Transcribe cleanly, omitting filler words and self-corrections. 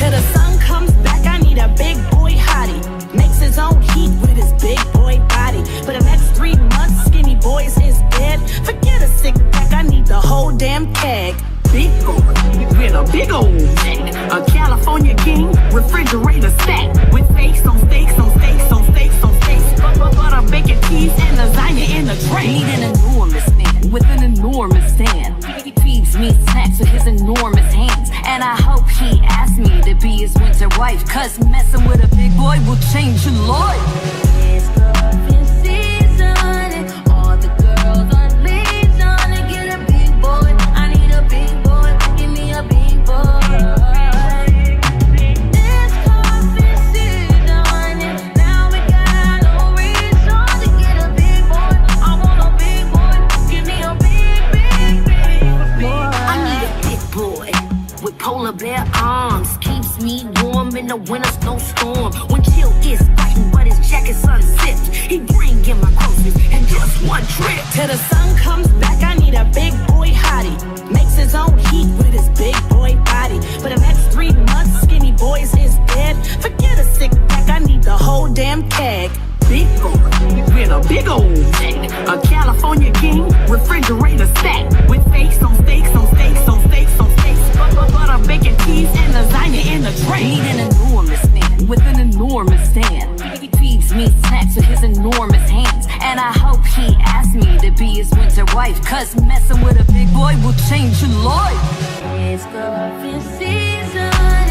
Till the sun comes back, I need a big boy hottie. Makes his own heat with his big boy body. For the next 3 months, skinny boys is dead. Forget a sick pack, I need the whole damn keg. Big boy with a big old neck, a California king, refrigerator stack with steaks on steaks on steaks on steaks on steaks, butter, bacon, cheese, and lasagna in the tray. Need an enormous man with an enormous stand. He feeds me snacks with his enormous hands, and I hope he asks me to be his winter wife, cause messing with a big boy will change your life. It's cuffing season, and all the girls on leaves on to get a big boy. I need a big boy, give me a big boy. It's cuffing season, and now we got no reason to get a big boy. I want a big boy, give me a big boy. I need a big boy with polar bear arms, keeps me warm in the winter snowstorm. When chill is fighting, but his jacket's unzipped, he bring in my groceries in just one trip. Till the sun comes back, I need a big boy hottie. Makes his own heat with his big boy body. For the next 3 months, skinny boys is dead. Forget a sick pack, I need the whole damn keg. Big boy with a big old neck, a California king, refrigerator stack with steaks on steaks on steaks on steaks on steaks, butter, bacon, cheese, and lasagna in the tray. Need an enormous man with an enormous stand. He feeds me snacks with his enormous hands, and I hope he asks me to be his winter wife, cause messing with a big boy will change your life. It's cuffing season.